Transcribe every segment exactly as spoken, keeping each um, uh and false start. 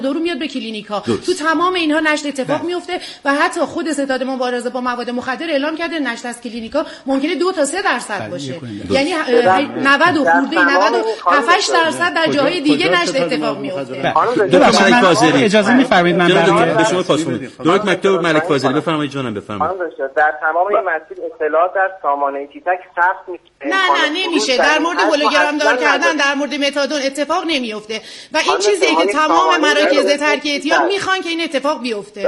دارو میاد به کلینیکا. تو تمام اینها نشت اتفاق میفته و حتی خود ستاد مبارزه با مواد مخدر اعلام کرده نشت از کلینیکا ممکنه دو تا سه درصد باشه. یعنی نود و خورده نود و هفت درصد در جاهای دیگه نشت اتفاق میفته. دکتر ملک فاضلی اجازه می‌فرمایید من به شما پاس بدم. دکتر مکتب ملک فاضلی بفرمایید جانم بفرمایید. در تمام این مسیر اطلاعات از سامانه تیتک ثبت میشه. نه نه نمیشه. در مورد هولوگرام دار کردن در مورد متادون اتفاق نمیفته و این چیزیه که تمام مراکز ترک اعتیاد میخوان که این اتفاق بیفته.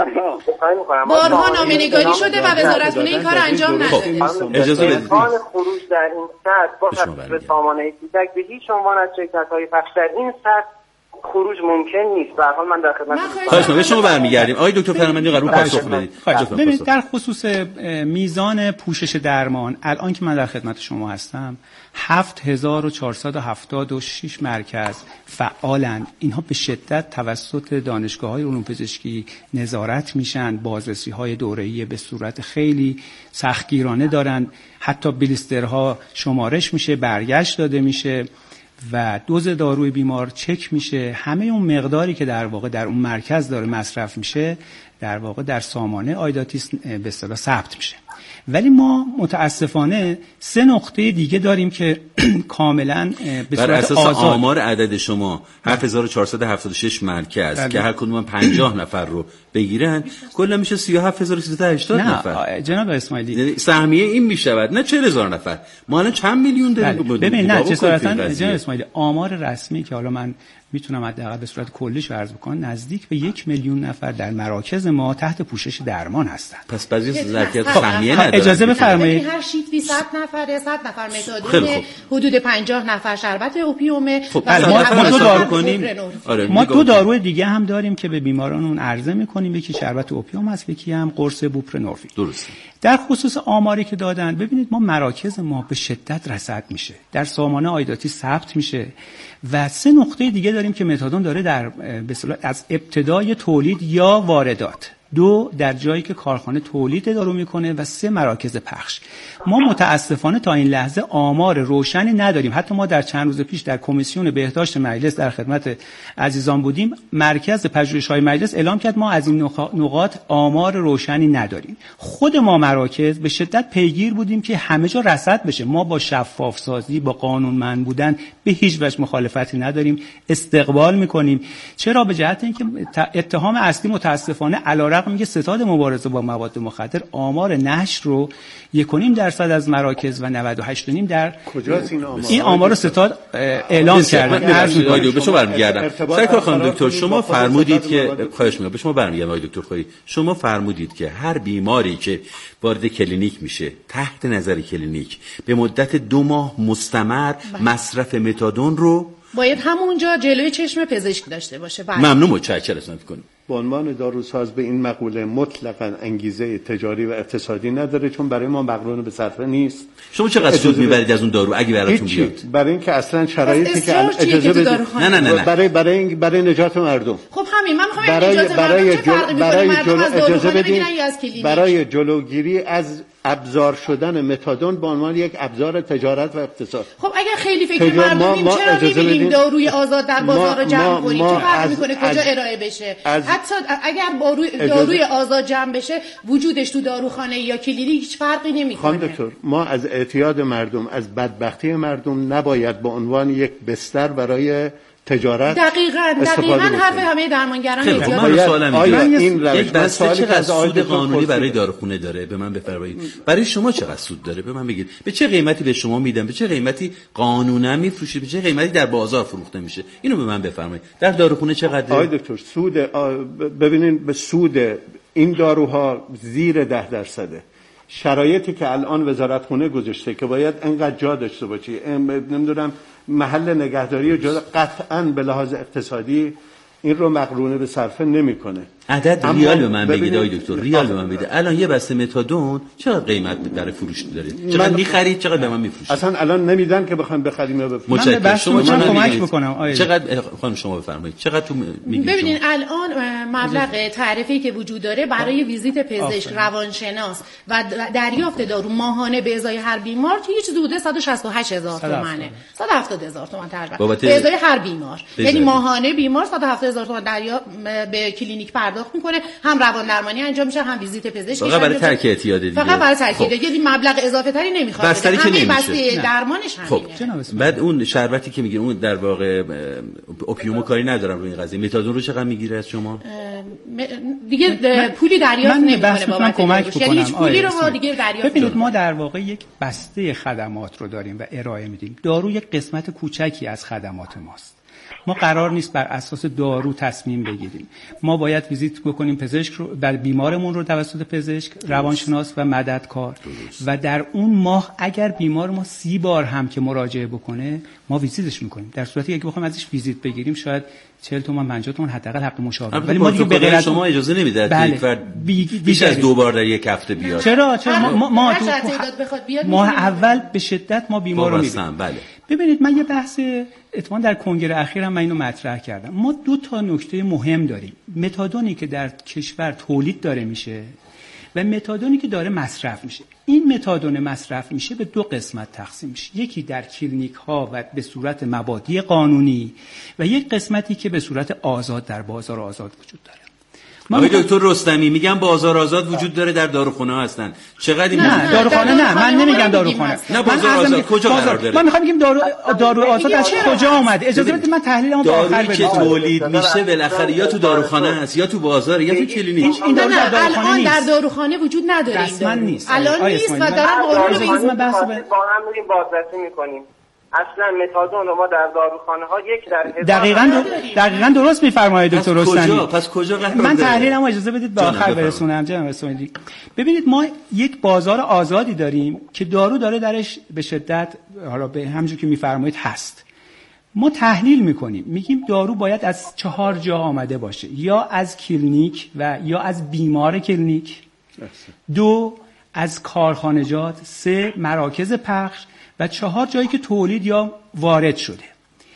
بارها نامه‌نگاری شده و وزارتخونه این کار انجام نداده. اجازه بدید. امکان خروج در این سطح با به سامانه تیتک به هیچ عنوان از شرکت‌های پخش در این سطح خروج ممکن نیست. به هر حال من در خدمت خواهش می‌کنم. شما برمیگردیم. آقای دکتر فرماندی قرار پاسخ بدید. ببینید در خصوص میزان پوشش درمان الان که من در خدمت شما هستم هفت هزار و چهارصد و هفتاد و شش مرکز فعالن. اینها به شدت توسط دانشگاه‌های علوم پزشکی نظارت میشن. بازرسی‌های دوره‌ای به صورت خیلی سختگیرانه دارن. حتی بلیسترها شمارش میشه، برگشت داده میشه و دوز داروی بیمار چک میشه. همه اون مقداری که در واقع در اون مرکز داره مصرف میشه در واقع در سامانه آیداتیس به اصطلاح ثبت میشه. ولی ما متاسفانه سه نقطه دیگه داریم که کاملا به صورت بر اساس آزاد آمار عدد شما هفت هزار و چهارصد و هفتاد و شش مرکز بله. که هر کدوم پنجاه نفر رو بگیرن کلا میشه سی و هفت هزار و سیصد و هشتاد نفر. جناب اسماعیلی یعنی سهمیه این میشود نه چهل هزار نفر. ما الان چند میلیون داریم؟ بله. ببین نه جسارتا جناب اسماعیلی آمار رسمی که حالا من میتونم حداقل به صورت کلیش عرض بکنم نزدیک به یک میلیون نفر در مراکز ما تحت پوشش درمان هستند. پس بعضی ظرفیت سهمیه نداره. اجازه بفرمایید. هر شیت صد نفره صد نفر متادون حدود پنجاه نفر شربت اوپیوم خب ما دو دارو کنیم. آره ما دو دارو دیگه هم داریم که به بیماران اون عرضه میکنیم. یکی شربت اوپیوم است، یکی هم قرص بوپرنورفین. درسته. در خصوص آماری که دادن ببینید ما مراکز ما به شدت رصد میشه. در سامانه آیداتی ثبت میشه و سه نقطه دیگه داریم که متادون داره در به اصطلاح از ابتدای تولید یا واردات، دو در جایی که کارخانه تولید دارو میکنه و سه مراکز پخش. ما متاسفانه تا این لحظه آمار روشنی نداریم. حتی ما در چند روز پیش در کمیسیون بهداشت مجلس در خدمت عزیزان بودیم. مرکز پژوهش‌های مجلس اعلام کرد ما از این نقاط آمار روشنی نداریم. خود ما مراکز به شدت پیگیر بودیم که همه جا رصد بشه. ما با شفاف سازی با قانونمند بودن به هیچ وجه مخالفتی نداریم، استقبال میکنیم. چرا؟ به جهت اینکه اتهام اصلی متاسفانه علیرغم میگه ستاد مبارزه با مواد مخدر آمار نشر رو یک و نیم درصد از مراکز و نود و هشت و نیم در کجاست این آمار؟ این آمار رو ستاد اعلام کرده. عرض می‌کنم به شما برمیگردم. سرکار خانم دکتر شما فرمودید که خواهش می‌کنم به شما برمیگردم آقای دکتر خواهی. شما فرمودید که هر بیماری که وارد کلینیک میشه تحت نظر کلینیک به مدت دو ماه مستمر مصرف متادون رو باید همونجا جلوی چشم پزشک داشته باشه. بله. ممنون متشکرم می‌کنم. به عنوان داروساز به این مقوله مطلقاً انگیزه تجاری و اقتصادی نداره چون برای ما مقرون به صرفه نیست. شما چقدر سود میبرید از اون دارو اگه براتون بیاد؟ برای اینکه اصلا شرایطی که اجازه بدید نه نه نه برای برای برای نجات مردم. خب همین من می‌خوام برای نجات برای مردم برای جلو اجازه بدید بدید برای جلوگیری از ابزار شدن متادون به عنوان یک ابزار تجارت و اقتصاد. خب اگر خیلی فکر مردمیم چرا می‌بینیم داروی آزاد در بازار رو جمع کنیم؟ چه فرقی می‌کنه کجا ارائه بشه؟ حتی اگر داروی داروی آزاد جمع بشه وجودش تو داروخانه یا کلینیک هیچ فرقی نمی‌کنه. خانم دکتر ما از اعتیاد مردم از بدبختی مردم نباید به عنوان یک بستر برای تجارت دقیقاً دقیقاً حرف همه درمانگران اعتیاد. من سوالم اینه یک بسته چقدر سود قانونی برای داروخونه داره به من بفرمایید. برای شما چقدر سود داره به من بگید. به چه قیمتی به شما میدن؟ به چه قیمتی قانونا میفروشید؟ به چه قیمتی در بازار فروخته میشه؟ اینو به من بفرمایید. در داروخونه چقدر؟ آقای دکتر سود ببینین به سود این داروها زیر ده درصده. شرایطی که الان وزارتخونه گذاشته که باید انقدر جا داشته باشی نمیدونم محل نگهداری و جا قطعاً به لحاظ اقتصادی این رو مقرونه به صرفه نمیکنه. عدد ریال به من بگید آقای دکتر، ریال به من بگید الان یه بسته متادون چقدر قیمت برای فروش داره؟ چقدر می‌خرید چقدر به من می‌فروشید؟ اصلا الان نمیدن که بخوایم بخریم یا بفروشیم. من شما کمک بکنم آقای چقدر خانم شما بفرمایید چقدر تو میگید؟ ببینید الان مبلغ تعرفه‌ای که وجود داره برای ویزیت پزشک، روانشناس و دریافت دارو ماهانه به ازای هر بیمار هیچ حدود صد و شصت و هشت هزار تومانه. صد و هفتاد هزار تومان تقریبا به ازای هر بیمار. یعنی ماهانه بیمار صد و هفتاد هزار تومان دریافت به کلینیک پرداخت میکنه، هم روان درمانی انجام میشه هم ویزیت پزشکی. فقط برای ترک اعتیاد دیگه. فقط برای ترک اعتیاد. یعنی مبلغ اضافه تری نمیخواد. بستری که نمیشه. بسته درمانش همینه. خب بعد اون شربتی که میگین اون در واقع اوپیومو کاری ندارم روی این قضیه. متادون رو چقدر میگیره از شما؟ دیگه پولی دریافت نمیکنه بابت کمک بکنم. یعنی هیچ پولی رو ما دیگه دریافت ببینید ما در واقع یک بسته خدمات رو داریم و ارائه میدیم. دارو یک قسمت کوچکی از خدمات ماست. ما قرار نیست بر اساس دارو تصمیم بگیریم. ما باید ویزیت بکنیم پزشک رو، بر بیمارمون رو توسط پزشک، روانشناس و مددکار و در اون ماه اگر بیمار ما سی بار هم که مراجعه بکنه ما ویزیتش میکنیم. در صورتی که بخوایم ازش ویزیت بگیریم شاید چهل تومن پنجاه تومن حداقل حق مشاوره، ولی ما دیگه به غیر از شما اجازه نمیدید بله. یک بیش از دو بار در یک هفته بیاد. چرا چرا ما ما, ما ماه اول به شدت ما بیمار رو میبینیم. بله. ببینید من یه بحث اتفاقا در کنگره اخیرم من اینو مطرح کردم. ما دو تا نکته مهم داریم. متادونی که در کشور تولید داره میشه و متادونی که داره مصرف میشه. این متادون مصرف میشه به دو قسمت تقسیم میشه. یکی در کلینیک ها و به صورت مبادی قانونی و یک قسمتی که به صورت آزاد در بازار آزاد وجود داره. آقای دکتر رستمی میگم بازار آزاد وجود داره، در داروخانه ها هستن. چقدر این نه داروخانه نه من نمیگم داروخانه. نه بازار آزاد کجا قرار داره؟ من میخوام بگم دارو دارو آزاد از کجا اومده؟ اجازه بدید من تحلیلمو با آخر بگم. دارویی که تولید میشه بالاخره یا تو داروخانه است یا تو بازار یا تو کلینیک. این دارو در داروخانه نیست. در داروخانه وجود نداره این دارو. نیست. الان نیست و دارم قانون رو من بحث با هم میریم بازرسی میکنیم. اصلا متادون رو ما در داروخانه ها یک در هزار دقیقاً دقیقاً درست میفرمایید دکتر رستمی. کجا پس کجا قرار من تحلیلمو اجازه بدید به آخر برسونم جناب اسماعیلی. ببینید ما یک بازار آزادی داریم که دارو داره درش به شدت حالا به همونجوری که میفرمایید هست. ما تحلیل میکنیم میگیم دارو باید از چهار جا آمده باشه، یا از کلینیک و یا از بیمار کلینیک، دو از کارخانجات، سه مراکز پخش و چهار جایی که تولید یا وارد شده.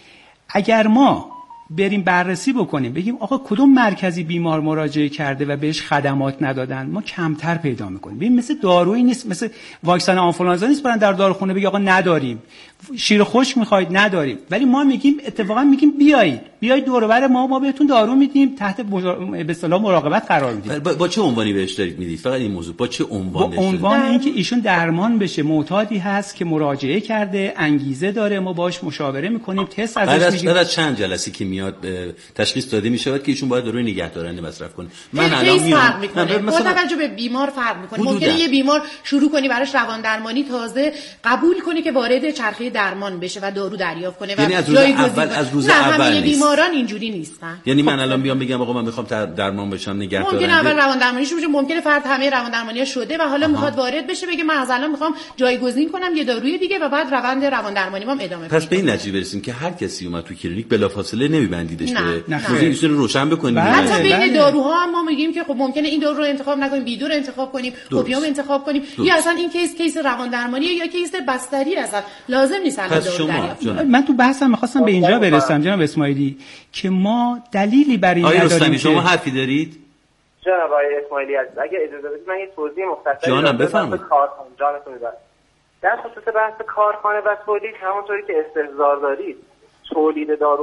اگر ما بریم بررسی بکنیم بگیم آقا کدوم مرکزی بیمار مراجعه کرده و بهش خدمات ندادن، ما کمتر پیدا میکنیم. ببین مثل دارویی نیست، مثل واکسن آنفولانزا نیست برن در داروخونه بگی آقا نداریم، شیر خشک میخواید نداریم، ولی ما میگیم اتفاقا میگیم بیایید بیایید دور و بر ما ما بهتون دارو میدیم، تحت به اصطلاح مراقبت قرار میدیم. با, با چه عنوانی بهش دارید میدید؟ فقط این موضوع با چه عنوان با عنوان اینکه ایشون درمان بشه، معتادی هست که مراجعه کرده، انگیزه داره، ما باهاش مشاوره میکنیم، تست ازش میگیریم. بعد از چند جلسه که میاد تشخیص داده میشه که ایشون باید داروی نگهدارنده مصرف کنه. من الان میام مثلا با توجه به بیمار فرق میکنه. ممکنه یه بیمار شروع کنی براش روان درمانی تازه قبول کنه که وارد چرخه درمان بشه و دارو دریافت کنه و یعنی از روز اول از روز اول نیست. بیماران اینجوری نیستن. یعنی من الان بیام بگم آقا من میخوام درمان بشم نگهدارنده، ممکنه اول روان درمانی شروع بشه، ممکنه فرد همه روان درمانی شده و حالا میخواد وارد بشه بگه من از الان میخوام جایگزین کنم یه داروی دیگه و بعد روند روان درمانی ما ادامه بدم. پس به این نتیجه برسیم که هر کسی اومد تو کلینیک بلافاصله نمیبندیدش به روزی روشن بکنیم. حتی بین داروها هم ما میگیم که خب ممکنه این دارو رو انتخاب نکنیم، بیدور انتخاب کنیم، اوپیوم انتخاب کنیم، یا اصلا این کیس کیس روان درمانی یا کیس بستری اصلا لازم نیست الان دارو دریافت. من تو بحثم می‌خواستم به اینجا برسم جناب اسماعیلی که ما دلیلی برای این نداریم که شما حرفی دارید. جناب آقای اسماعیلی عزیز اگه اجازه بدید من یه توضیح مختصری جانم بفرمایید. کارخانه جانتون می‌دم. در خصوص بحث کارخانه و تولید همونطوری که استحضار دارید تولید دارو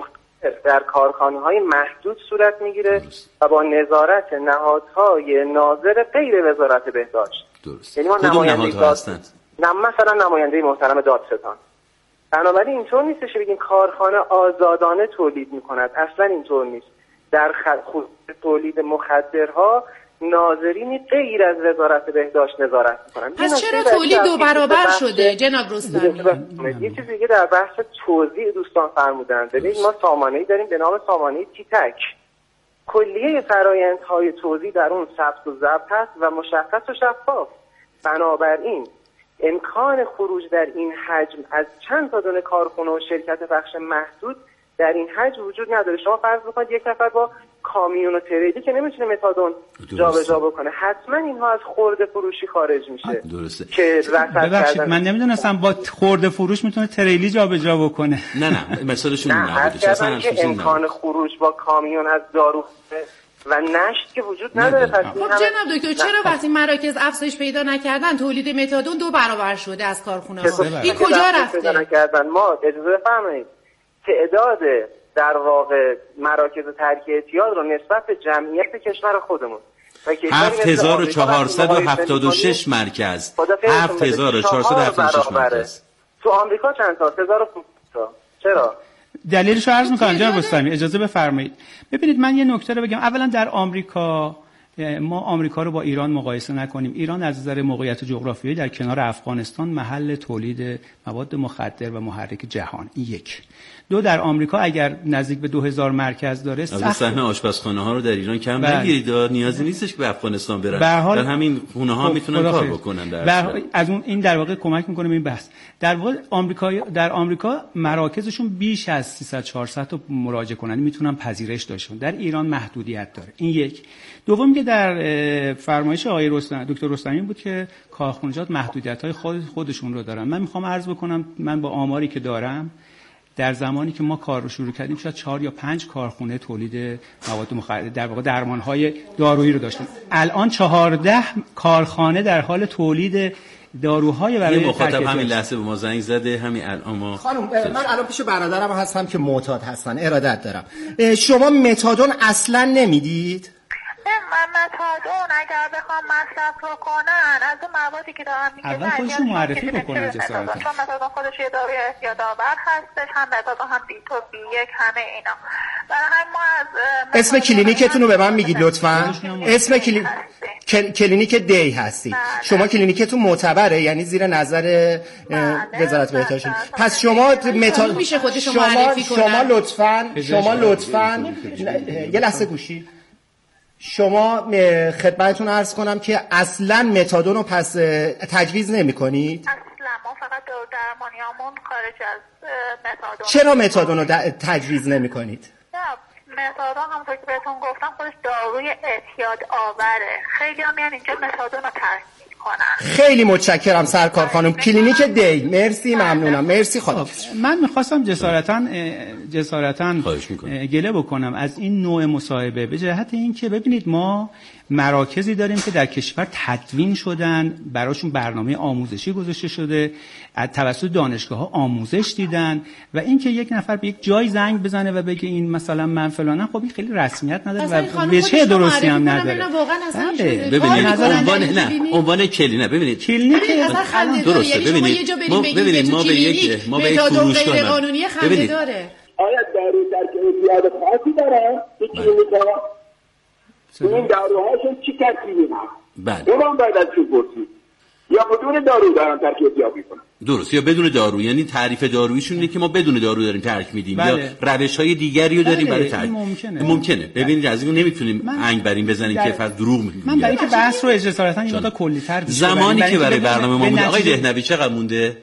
در کارخانه‌های محدود صورت میگیره و با نظارت نهادهای ناظر غیر وزارت بهداشت. درست. یعنی ما نماینده هستند. نم مثلا نماینده محترم دادستان. بنابراین اینطور نیستش که بگیم کارخانه آزادانه تولید میکند، اصلا اینطور نیست. در خصوص تولید مخدرها ناظرینی غیر از وزارت بهداشت نظارت میکنن. پس چرا تولید دو برابر شده جناب رستمی؟ یه چیز دیگه در بحث توزیع دوستان فرمودن. ببینید ما سامانه‌ای داریم به نام سامانه تیتک. کلیه فرآیندهای توزیع در اون ثبت و ضبط هست و مشخص و شفاف. بنابراین امکان خروج در این حجم از چند تا دونه کارخونه و شرکت بخش محدود در این حجم وجود نداره. شما فرض بکنید یک نفر با کامیون و تریلی که نمیتونه متادون جابجا بکنه. حتما اینها از خرده فروشی خارج میشه. درسته. که ببخشید من نمیدونستم با خرده فروش میتونه تریلی جابجا بکنه. نه نه مثالشون نبودش. اصلا امکان خروج با کامیون از دارو و نشت که وجود نداره. پس خب جناب دکتر چرا وقتی مراکز افزایش پیدا نکردن تولید متادون دو برابر شده از کارخونه‌ها؟ این کجا رفته؟ نکردن. ما اجازه بفرمایید تعداد در واقع مراکز ترک اعتیاد رو نسبت به جمعیت کشور خودمون هفت هزار و چهارصد و هفتاد و شش مرکز هفت هزار و چهارصد و هفتاد و شش مرکز. تو آمریکا چند تا؟ هزار و پانصد تا. چرا؟ دلیلش رو عرض می‌کنم جناب رستمی، اجازه بفرمایید. ببینید من یه نکته رو بگم. اولا در آمریکا ما آمریکا رو با ایران مقایسه نکنیم. ایران از نظر موقعیت جغرافیایی در کنار افغانستان محل تولید مواد مخدر و محرک جهان. این یک. دو، در آمریکا اگر نزدیک به دو هزار مرکز داره سخت صحنه آشپزخانه ها رو در ایران کم نگیرید. نیازی نیستش که به افغانستان برن. در همین خونه ها میتونن کار بکنن. در از اون این در واقع کمک میکنه به این بحث. در واقع آمریکا در آمریکا مراکزشون بیش از سیصد چهارصد تا مراجعه کننده میتونن پذیرش داشته. در ایران محدودیت داره. این یک. دوم که در فرمایش آقای رستم دکتر رستمی بود که کارخانجات محدودیت‌های خود خودشون رو دارن. من میخوام عرض بکنم من با آماری که دارم در زمانی که ما کار رو شروع کردیم شاید چهار یا پنج کارخونه تولید مواد مخدر در واقع درمان‌های دارویی رو داشتیم. الان چهارده کارخانه در حال تولید داروهای برای یه مخاطب همین لحظه به ما زنگ زده. همین الان ما خانم من الان پیش برادرم هستم که معتاد هستن. ارادت دارم. شما متادون اصلا نمیدید؟ من متادون اگر بخوام مصرف رو کنن از اون موادی که دارم میگه اول خودشون معرفی بکنن جسارتا. چون متادون خودش یه داروی اعتیادآور هستش، هم متادون هم بی تو بی یک همه اینا. برای ما از اسم کلینیکتون رو به من میگید لطفاً؟ اسم کلی... کل... کلینیک دی هستی. شما کلینیکتون معتبره یعنی زیر نظر وزارت بهداشت. پس شما متادون میشه خودشون شما معرفی کنن. شما لطفاً شما لطفاً یه لحظه گوشی شما خدمتتون عرض کنم که اصلا متادون رو پس تجویز نمی کنید؟ اصلا ما فقط درمانیامون خارج از متادون. چرا متادون رو تجویز نمی کنید؟ نه متادون همونطور که بهتون گفتم خودش داروی اعتیاد آوره. خیلی هم میان اینجا متادون رو ترک کنن. خیلی متشکرم سرکار خانم. کلینیک دی مرسی ممنونم. مرسی خدا. من میخواستم جسارتاً جسارتاً گله بکنم از این نوع مصاحبه به جهت اینکه ببینید ما مراکزی داریم که در کشور تدوین شدن، براشون برنامه آموزشی گذاشته شده، از توسط دانشگاه‌ها آموزش دیدن و اینکه یک نفر به یک جای زنگ بزنه و بگه این مثلا من فلانم خب این خیلی رسمیت نداره و به چه درستی هم نداره. ببینید عنوان نه عنوان کلی نه ببینید کلینیک درسته. ببینید ما ببینید ما به یک ما به یک فروشگاه قانونی خنده داره. آیا دارو در اعتیاد خاصی داره؟ کلینیک‌ها این داروهاشون چی ترکیبی هست؟ بله. اونم باید از چی پرسید؟ یا بدون دارو دارن ترکیب یابی کنن؟ درست یا بدون دارو، یعنی تعریف داروییشون اینه که ما بدون دارو داریم ترک میدیم. بله. یا روش‌های دیگری رو داریم بله. برای ترک. ممکنه. ممکنه. ببینید از این نمیتونیم من... انگ بریم بزنیم که فقط دروغ میگیم. من برای اینکه بحث رو اجازهاً این مقدار کلی‌تر بشه. زمانی که برای برنامه ما مونده آقای دهنوی چقدر مونده؟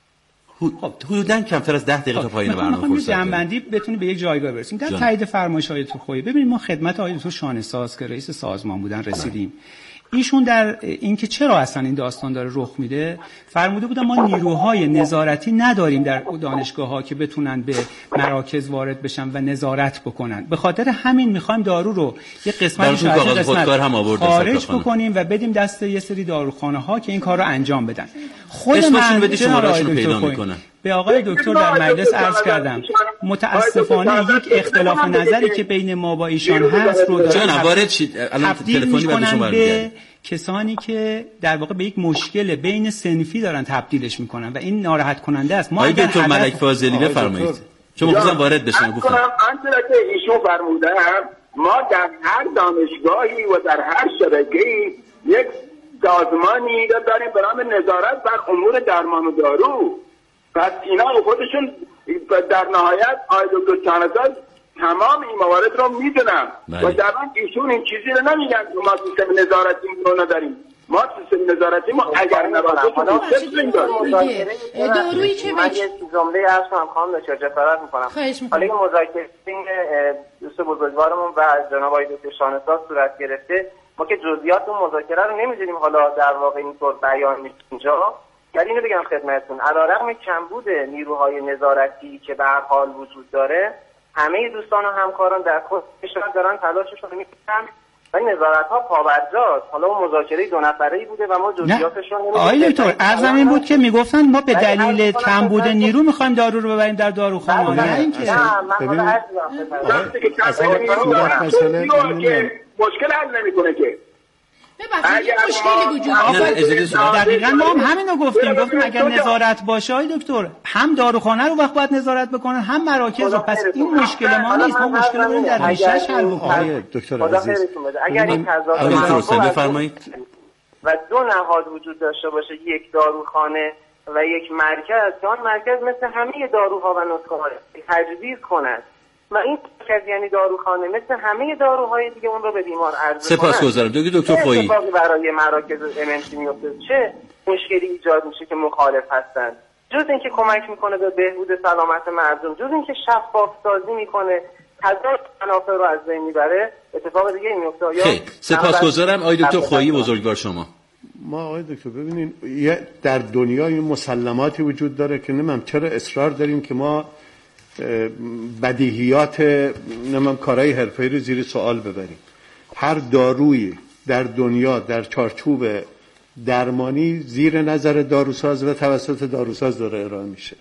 خب حدوداً کمتر از ده دقیقه تا پایان برنامه فرصت داریم. جنبندی بتونی به یک جایگاه برسیم. در تایید فرمایش‌های تو خویی ببینید ما خدمت آقای دکتر شانه‌ساز که رئیس سازمان بودن رسیدیم. ایشون در اینکه چرا اصلا این داستان داره رخ میده فرموده بودن ما نیروهای نظارتی نداریم در دانشگاه‌ها که بتونن به مراکز وارد بشن و نظارت بکنن. به خاطر همین می‌خوایم دارو رو یه قسمتش از قسمت خارج بکنیم و بدیم دست یه سری داروخانه‌ها که این کار رو انجام بدن. خود من بدید شماره‌شون پیدا می‌کنن. به آقای دکتر در مجلس عرض کردم متاسفانه یک اختلاف نظری که بین ما با ایشان هست رو چون وارد شید الان تلفنی بعد شما به کسانی که در واقع به یک مشکل بین صنفی دارن تبدیلش میکنن و این ناراحت کننده است. ما اگر دکتر ملک فاضلی بفرمایید چون می‌خواستم وارد بشم گفتم آنچه که ایشون فرمودن ما در هر دانشگاهی و در هر شبکه‌ای یک سازمانی داریم به نام نظارت بر امور درمان و دارو. پس اینا خودشون در نهایت آقای دکتر چانه‌ساز تمام این موارد رو میدونن و در واقع ایشون این چیزی رو نمیگن که ما سیستم نظارتی رو نداریم. ما سیستم نظارتی ما اگر نباشه حالا مذاکره دارویی که من یه جمله عرض کنم خانم دکتر جسارت میکنم. حالا این مذاکره دوست بزرگوارمون و جناب آقای دکتر شانه‌ساز صورت گرفته، ما که جزئیات اون مذاکره رو نمی‌دونیم حالا در واقع اینطور بیان میشه اینجا. ولی اینو بگم خدمتتون، علیرغم کمبود نیروهای نظارتی که به هر حال وجود داره، همه دوستان و همکاران در کشور دارن تلاششون میکنن و نظارت‌ها پابرجاست. حالا اون مذاکره دو نفره‌ای بوده و ما جزئیاتش رو نمی‌دونیم. آقای دکتر عرضم این بود که میگفتن ما به دلیل کمبود نیرو می‌خوایم دارو رو ببریم در داروخانه. نه اینکه ببین وقتی که کمبود نیرو مشکل حل نمی‌کنه که ببخشید مشکلی وجود داره. دقیقاً ما هم همینو گفتیم گفتیم اگر نظارت باشه آقای دکتر هم داروخانه رو وقت باید نظارت بکنن هم مراکز رو. پس این مشکل ما نیست، ما مشکل رو در ریشه‌اش حل بکنیم. دکتر عزیز اگر این تضاد بفرمایید و دو نهاد وجود داشته باشه، یک داروخانه و یک مرکز، که آن مرکز مثل همه داروها و نسخه‌ها تجویز کند و این مرکز یعنی داروخانه مثل همه داروهای دیگه اون رو به بیمار عرضه کنند. سپاسگزارم دکتر دکتر خویی. اتفاقی برای مراکز ام‌ام‌سی میفته، چه مشکلی ایجاد میشه که مخالف هستن، جز اینکه کمک میکنه به بهبود سلامت مردم، جز اینکه شفاف سازی میکنه، تضاد منافع رو از بین میبره، اتفاق دیگه میفته. خیلی سپاسگزارم آقای دکتر خویی بزرگوار شما. ما آقای دکتر ببینین در دنیا این مسلماتی وجود داره که نمیدونم چرا اصرار داریم که ما بدیهیات نمیدونم کارهای حرفه‌ای رو زیر سوال ببریم. هر دارویی در دنیا در چارچوب درمانی زیر نظر داروساز و توسط داروساز داره ارائه میشه.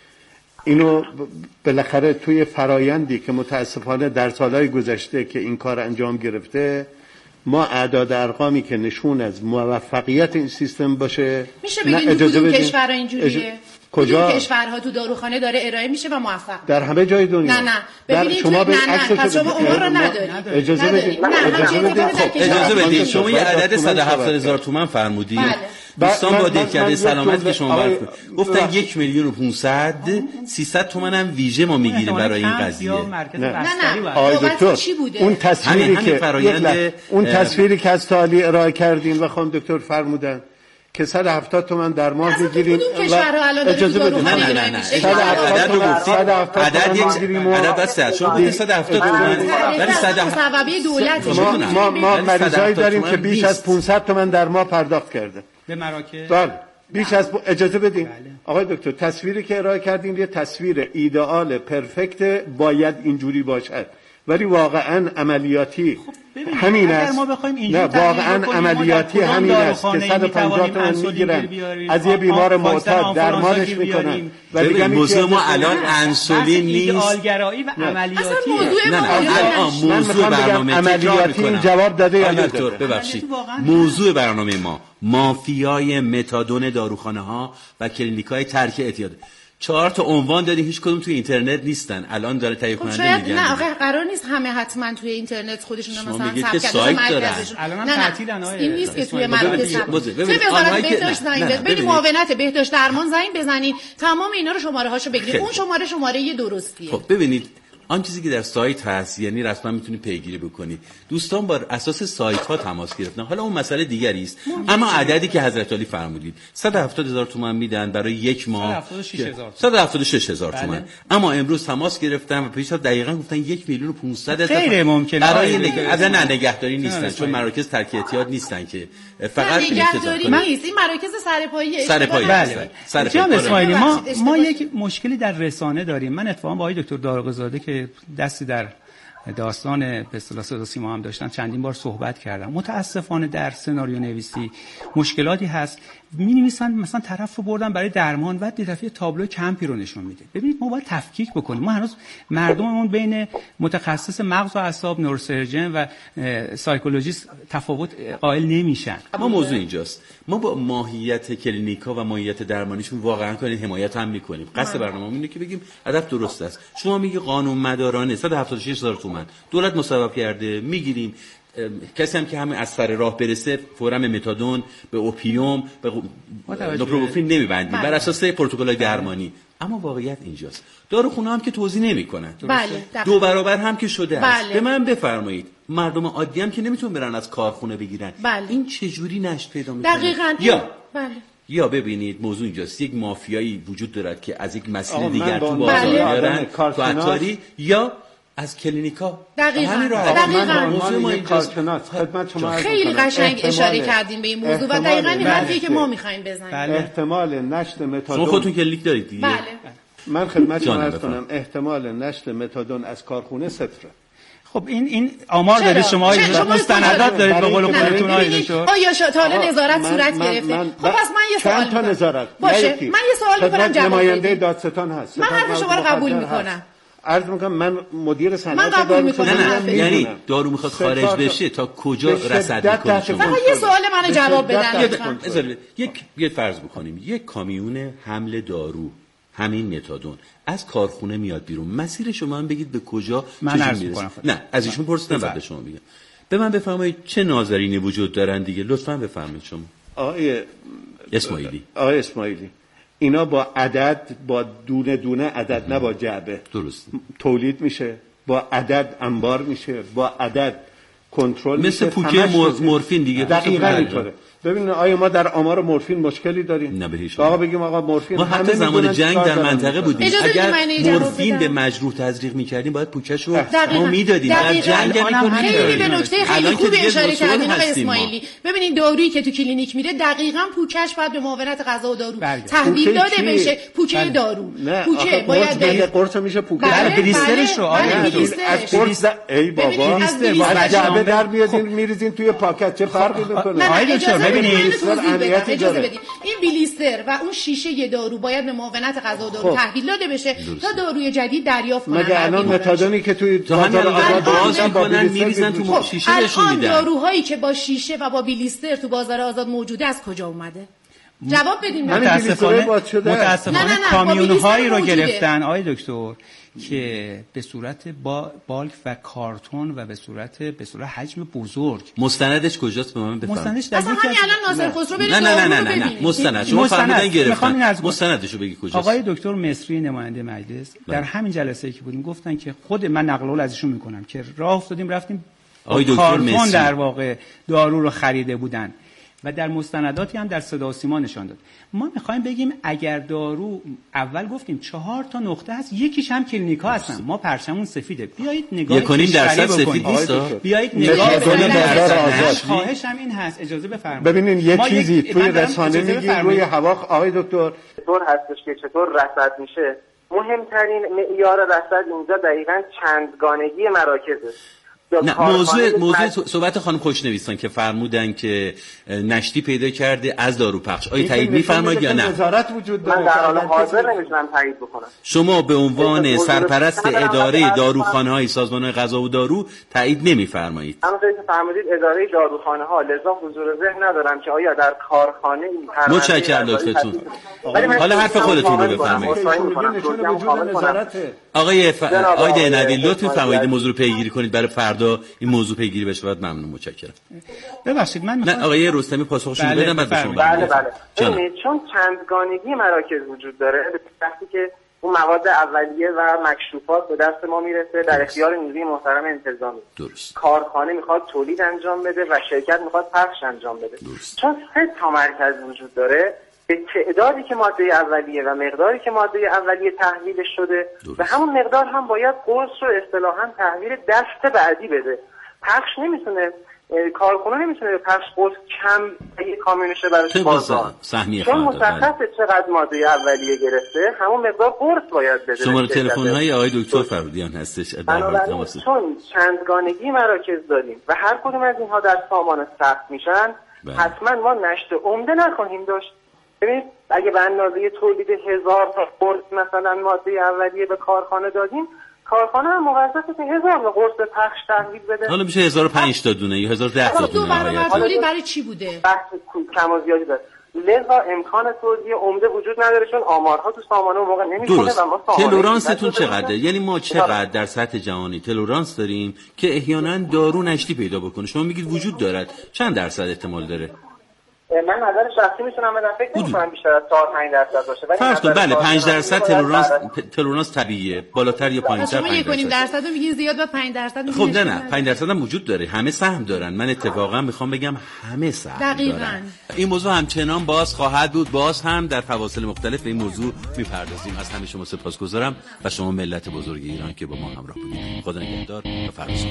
اینو بالاخره توی فرایندی که متاسفانه در سالهای گذشته که این کار انجام گرفته، ما اعداد ارقامی که نشون از موفقیت این سیستم باشه میشه بگید کدوم کشورها اینجوریه؟ کجا کشورها تو داروخانه داره ارائه میشه و موفق؟ در همه جای دنیا. نه نه ببینید شما به عکسش شما اون رو ندارید. اجازه بدید اجازه بدید اجازه بدید شما یه عدد صد و هفتاد هزار تومان فرمودید. دوستان با دهکده سلامت که شما گفتن یک میلیون و پانصد سیصد تومان هم ویژه ما میگیریم برای این قضیه. نه نه آقای دکتر اون تصویری که اون تصویری که از تالی ارائه کردیم و خانم دکتر فرمودن که صد و هفتاد تومن در ماه بگیریم و اجازه بدید. نه نه نه صد و هفتاد رو گفتید عدد یک عدد بس شما گفتید صد و هفتاد تومن ولی صد و ثوابی دولت ما ما مریضایی داریم که بیش از پانصد تومن در ماه پرداخت کرده به مراکز. بله بیش از ب... اجازه بدین آقای دکتر تصویری که ارائه کردیم یه تصویر ایدئال پرفکت باید اینجوری باشد ولی واقعا عملیاتی همین است. نه واقعا عملیاتی همین است که صد و پنجاه تومن میگیرن از یه بیمار معتاد درمانش میکنن و دیگه موضوع ما الان انسولین نیست، ایدئالگرایی و عملیاتی. نه نه موضوع برنامه عملیاتی جواب داده یا نه دکتر ببخشید موضوع برنامه ما مافیای متادون داروخانه ها و کلینیکای ترک اعتیاد. چهار تا عنوان دادیم هیچ کدوم توی اینترنت نیستن. الان داره تهیه کننده میگن نه آخه قرار نیست همه حتما توی اینترنت خودشون مثلا ثبت سایت دارن. الان هم تعطیلن آقا این نیست که توی مراکز ببینید بهداشت زنگ بزنید معاونت بهداشت درمان زنگ بزنید تمام اینا رو شماره هاشو بگیرید اون شماره شماره یه درستیه. خب ببینید آن چیزی که در سایت هست یعنی رسما میتونید پیگیری بکنید. دوستان بر اساس سایت ها تماس گرفتن. حالا اون مسئله دیگری است. اما عددی که حضرت علی فرمودید صد و هفتاد هزار تومان میدن برای یک ماه صد و هفتاد و شش هزار تومان. اما امروز تماس گرفتن و پیشا دقیقاً گفتن یک میلیون و پانصد هزار غیر ممکنه برای نگه نه نگهداری نیستن چون مراکز ترک اعتیاد نیستن که فقط نگهداری نیست. این مراکز سرپایی سرپایی بله جناب اسماعیلی ما ما یک مشکلی در رسانه داریم. من اتفاقا با آقای دکتر دارق‌زاده که دستی در داستان به اصطلاح صدا سیما هم داشتن چندین بار صحبت کردم. متاسفانه در سناریو نویسی مشکلاتی هست. می‌نویسن مثلا طرف رو بردن برای درمان و یه دفعه تابلو کمپی رو نشون میده. ببینید ما باید تفکیک بکنیم. ما هنوز مردممون بین متخصص مغز و اعصاب نوروسرجن و سایکولوژیست تفاوت قائل نمیشن. اما موضوع اینجاست ما با ماهیت کلینیکا و ماهیت درمانیشون واقعا کاری حمایت هم میکنیم. قصد برنامه‌مون اینه که بگیم هدف درست است. شما میگی قانون مدارانه صد و هفتاد و شش هزار تومان دولت مصوب کرده میگیریم کسی هم که همین از سر راه برسه فورا به متادون، به اوپیوم، به نوپروپوفین نمیبندیم بر اساس پروتکل‌های درمانی. اما واقعیت اینجاست داروخونه هم که توضیح نمیکنن. بله. دو برابر هم که شده بله. است. به من بفرمایید مردم عادی هم که نمیتونن برن از کارخونه بگیرن. بله. این چه جوری نشت پیدا میکنه؟ دقیقاً. یا بله. یا ببینید موضوع اینجاست، یک مافیایی وجود دارد که از یک مسیر دیگر تو بله. بازار میارن تو عطاری یا از کلینیکا. دقیقاً. همین راه. دقیقاً. موضوع ما اینجاست. خدمت شما خیلی قشنگ اشاره کردیم به این موضوع و دقیقاً این حرفی که ما می‌خوایم بزنیم. احتمال نشت متادون. شما خودتون کلینیک دارید دیگه؟ بله. من خدمت شما عرض کنم احتمال نشت متادون از کارخونه صفره. خب این این آمار دارید شما مستندات دارید به قول خودتون آیده شد. آیا تا حالا نظارت صورت گرفته؟ خب پس من یه سوال چند تا نظارت باشه من یه سوال می‌کنم جواب نماینده دادستان هست. من حرف شما رو قبول می‌کنم. عرض می‌کنم من مدیر صنعت من قبول می‌کنم. نه نه یعنی دارو میخواد خارج بشه تا کجا رصد می‌کنه؟ فقط یه سوال منو جواب بدن. یک یک فرض بکنیم یک کامیون حمل دارو همین متادون از کارخونه میاد بیرون، مسیر شما هم بگید به کجا من عرض می‌کنم. نه از ایشون پرسیدم بعد شما بگم. به من بفرمایید چه ناظرینی وجود دارن دیگه لطفاً بفرمایید شما. آقای اسماعیلی آقای اسماعیلی اینا با عدد با دونه دونه عدد نه با جعبه درست تولید میشه، با عدد انبار میشه، با عدد کنترل میشه، مثل پوکه مورفین دیگه. دقیقاً اینطوره. ببینید آیا ما در آمار مورفین مشکلی داریم؟ نه بهش. آقا بگیم آقا مورفین ما حتی زمان جنگ در منطقه بودیم. اگر مورفین به مجروح تزریق می‌کردیم باید پوکش رو ما میدادیم. در جنگ هم خیلی به نکته خیلی خوب اشاره کردین آقای اسماعیلی. ببینید دارویی که تو کلینیک میره دقیقاً پوکش باید به معاونت غذا و دارو تحویل داده بشه. پوکه دارو. پوکه باید به قرص میشه پوکه. بلیسترش رو آره از قرص ای بابا از جعبه در میادین میریزین توی پاکت چه فرقی میکنه؟ آقای دکتر ببینید اجازه بدید این بلیستر و اون شیشه دارو باید به معاونت غذا و دارو تحویل داده بشه تا داروی جدید دریافت کنن. مگه الان متادونی که توی بازار آزاد باز میکنن میریزن تو شیشه نشون میدن. داروهایی که با شیشه و با بلیستر تو بازار آزاد موجوده از کجا اومده؟ جواب بدیم. متاسفانه متاسفانه کامیون‌هایی رو گرفتن آقای دکتر که به صورت با بالک و کارتون و به صورت به صورت حجم بزرگ. مستندش کجاست به من بفرمایید؟ مستندش در یکی از الان ناصر خسرو برید. نه نه نه نه نه مستند شما فرمودن گرفتن. مستندشو بگی کجاست؟ آقای دکتر مصری نماینده مجلس در همین جلسه‌ای که بودیم گفتن که خود من نقل قول از ایشون میکنم که راه افتادیم رفتیم آقای دکتر مصری در واقع دارو رو خریده بودن و در مستنداتی هم در صدا و سیما نشان داد. ما میخوایم بگیم اگر دارو اول گفتیم چهار تا نقطه هست یکیش هم کلینیکا هستن ما پرچمون سفیده بیایید نگاه کنیم درصد سفید نیست بیایید نگاه کنیم خواهش هم این هست اجازه بفرمایید ببینین یه چیزی توی رسانه میگیم روی هوا آقای دکتر چطور هستش که چطور رصد میشه مهمترین معیار رصد اینجا دقیقاً چندگانگی مراکزه. نه موضوع موضوع صحبت خانم خوشنویسان که فرمودن که نشتی پیدا کرده از دارو پخش آیا تایید می‌فرمایید یا نه؟ نظارت وجود داره. من در حال حاضر نمی‌تونم تایید بکنم. شما به عنوان سرپرست اداره داروخانه‌های سازمان غذا و دارو تایید نمی‌فرمایید. همونطوری که فرمودید اداره داروخانه‌ها لذا حضور ذهن ندارم که آیا در کارخانه این پرونده متشکرم دکترتون. حالا حرف خودتون رو بفرمایید. آقای ف... آقای دهنوی لطف می‌فرمایید موضوع رو پیگیری کنید برای فردا این موضوع پیگیری بشه. بعد ممنون متشکرم. ببخشید من نه آقای رستمی پاسخشون بله بدم بعد به شما. بله بله. ببینید چون چندگانگی مراکز وجود داره وقتی که اون مواد اولیه و مکشوفات به دست ما میرسه در اختیار نیروی محترم انتظامی درست. کارخانه میخواد تولید انجام بده و شرکت میخواد پخش انجام بده. درست. چون سه تا مرکز وجود داره به تعدادی که ماده اولیه و مقداری که ماده اولیه تحویل شده و همون مقدار هم باید قرص رو اصطلاحاً تحویل دست بعدی بده. پخش نمیتونه کارخونه نمیتونه به پخش قرص کم یه کامیونشه برای بازار چون مشخصه چقدر ماده اولیه گرفته همون مقدار قرص باید بده. شماره تلفن های آقای دکتر فرودیان هستش. بنابراین چون چندگانگی مراکز داریم و هر کدوم از اینها در سامان ثبت میشن حتما ما نشت عمده نخواهیم داشت. ببینید اگه به اندازه تولید هزار تا قرص مثلا ماده اولیه به کارخانه دادیم کارخانه هم موظفه که هزار تا قرص پخش تحویل بده. حالا میشه هزار و پنج تا دونه یا هزار و ده تا دونه. دو برابر تولید برای چی بوده؟ بحث کم و زیادی داره. لذا امکان توزیع عمده وجود نداره، چون آمارها تو سامانه اون موقع نمیخونه و ما سامانه تلورانستون چقدره؟ یعنی ما چقدر در سطح جهانی تلورانس داریم که احیانا دارو نشتی پیدا بکنه؟ شما میگید وجود دارد، چند درصد احتمال داره؟ من نظر شخصی میتونم بدم، فکر نمی‌کنم بیشتر از چهار پنج درصد باشه. ولی فرض کن بله پنج درصد تلورانس تلورانس طبیعیه، بالاتر یا پایین‌تر پنج درصد. شما یک درصد رو میگین زیاد و پنج درصد خب نه نه پنج درصد هم وجود داره، همه سهم دارن. من اتفاقا میخوام بگم همه سهم دقیقاً دارن. این موضوع همچنان باز خواهد بود، باز هم در فواصل مختلف به این موضوع میپردازیم. از همه شما سپاسگزارم و شما ملت بزرگ ایران که با ما همراه بودید. خدا نگهدار و فراموش.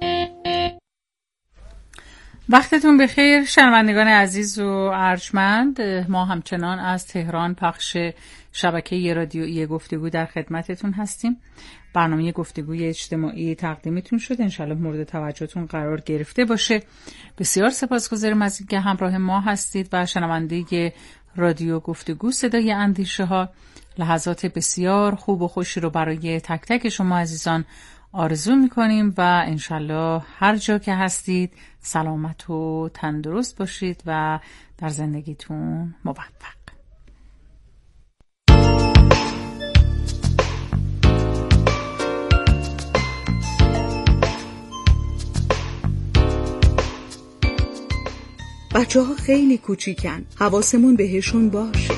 وقتتون بخیر شنوندگان عزیز و ارجمند. ما همچنان از تهران پخش شبکه رادیویی گفتگو در خدمتتون هستیم. برنامه گفتگوی اجتماعی تقدیمتون شد، انشالله مورد توجهتون قرار گرفته باشه. بسیار سپاسگزارم از اینکه همراه ما هستید و شنونده رادیو گفتگو صدای اندیشه ها. لحظات بسیار خوب و خوشی رو برای تک تک شما عزیزان آرزو میکنیم و انشالله هر جا که هستید سلامت و تندرست باشید و در زندگیتون موفق. بچه ها خیلی کوچیکن، حواسمون بهشون باشه.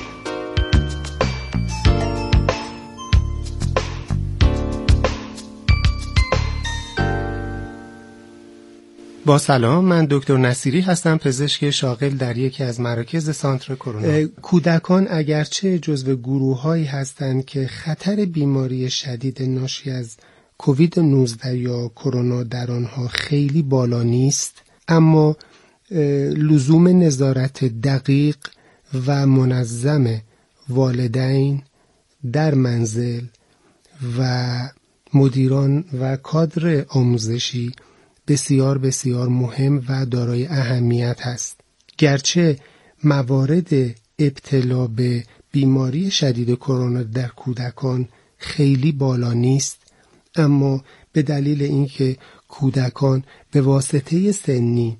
با سلام، من دکتر نصیری هستم، پزشک شاغل در یکی از مراکز سانتر کرونا. کودکان اگرچه جزو گروه‌هایی هستند که خطر بیماری شدید ناشی از کووید نوزده یا کرونا در آنها خیلی بالا نیست، اما لزوم نظارت دقیق و منظم والدین در منزل و مدیران و کادر آموزشی بسیار بسیار مهم و دارای اهمیت است. گرچه موارد ابتلا به بیماری شدید کرونا در کودکان خیلی بالا نیست، اما به دلیل اینکه کودکان به واسطه سنی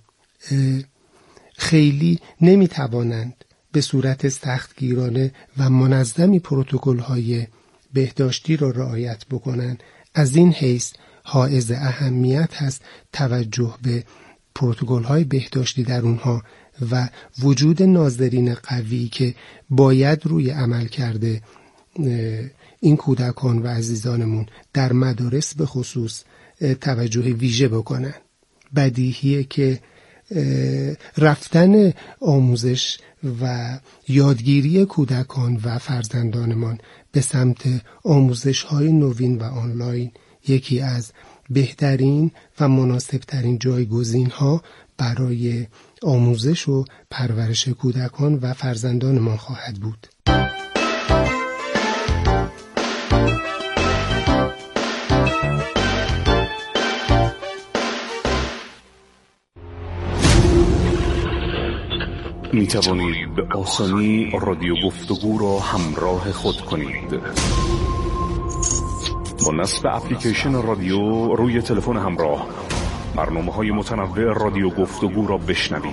خیلی نمیتوانند به صورت سختگیرانه و منظمی پروتکل‌های بهداشتی را رعایت بکنند، از این حیث حائز اهمیت هست توجه به پروتکل‌های بهداشتی در اونها و وجود ناظرین قوی که باید روی عمل کرده این کودکان و عزیزانمون در مدارس به خصوص توجه ویژه بکنن. بدیهیه که رفتن آموزش و یادگیری کودکان و فرزندانمان به سمت آموزش‌های نوین و آنلاین یکی از بهترین و مناسبترین جایگزین‌ها برای آموزش و پرورش کودکان و فرزندانمان خواهد بود. می توانید به آسانی رادیو گفتگو را همراه خود کنید. با نصب اپلیکیشن رادیو روی تلفن همراه برنامه‌های متنوع رادیو گفتگو را بشنوید.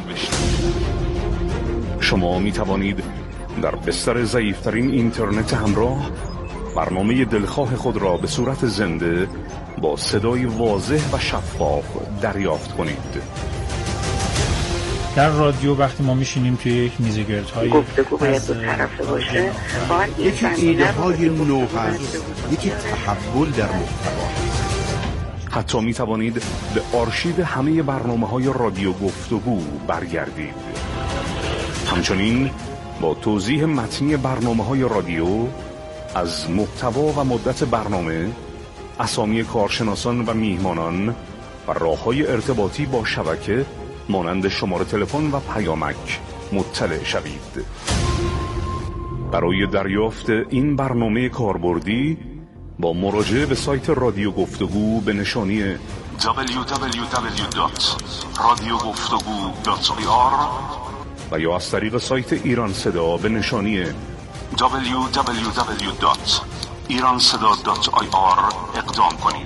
شما می توانید در بستر ضعیف‌ترین اینترنت همراه برنامه دلخواه خود را به صورت زنده با صدای واضح و شفاف دریافت کنید. در رادیو وقتی ما میشینیم توی یک میزگردهای گفتگو باید دو طرفه باشه، یکی ایده های نو هست، یکی تحول در محتوا. حتی می توانید به آرشیو همه برنامه های رادیو گفتگو برگردید. همچنین با توضیح متنی برنامه های رادیو از محتوا و مدت برنامه، اسامی کارشناسان و میهمانان و راه‌های ارتباطی با شبکه مانند شماره تلفن و پیامک مطلع شوید. برای دریافت این برنامه کاربردی با مراجعه به سایت رادیو گفتگو به نشانی دبلیو دبلیو دبلیو دات رادیو گفتگو دات آی آر و یا از طریق سایت ایران صدا به نشانی دبلیو دبلیو دبلیو دات ایران صدا دات آی آر اقدام کنید.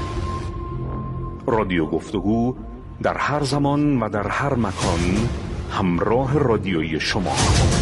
رادیو گفتگو در هر زمان و در هر مکان همراه رادیویی شما.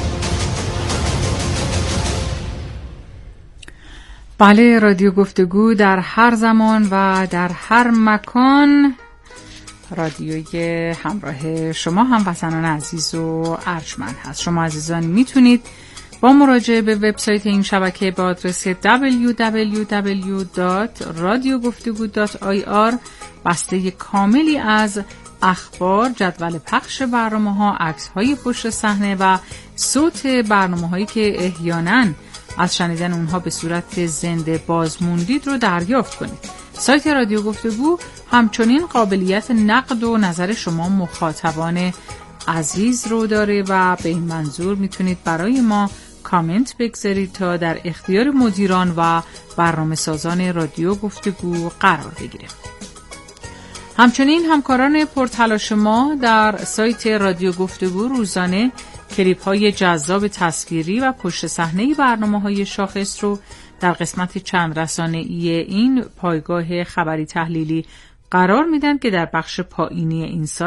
بله، رادیو گفتگو در هر زمان و در هر مکان، رادیوی همراه شما هموطنان عزیز و ارجمند هست. شما عزیزان میتونید با مراجعه به وبسایت این شبکه با آدرس دبلیو دبلیو دبلیو دات رادیو گفتگو دات آی آر بسته کاملی از اخبار، جدول پخش برنامه‌ها، عکس‌های پشت صحنه و صوت برنامه‌هایی که احیانا از شنیدن اونها به صورت زنده بازموندید رو دریافت کنید. سایت رادیو گفتگو همچنین قابلیت نقد و نظر شما مخاطبان عزیز رو داره و به این منظور میتونید برای ما کامنت بگذارید تا در اختیار مدیران و برنامه سازان رادیو گفتگو قرار بگیره. همچنین همکاران پرتلاش ما در سایت رادیو گفتگو روزانه کلیپ های جذاب تصویری و پشت صحنه برنامه های شاخص رو در قسمت چند رسانه‌ای این پایگاه خبری تحلیلی قرار میدن که در بخش پایینی این سایت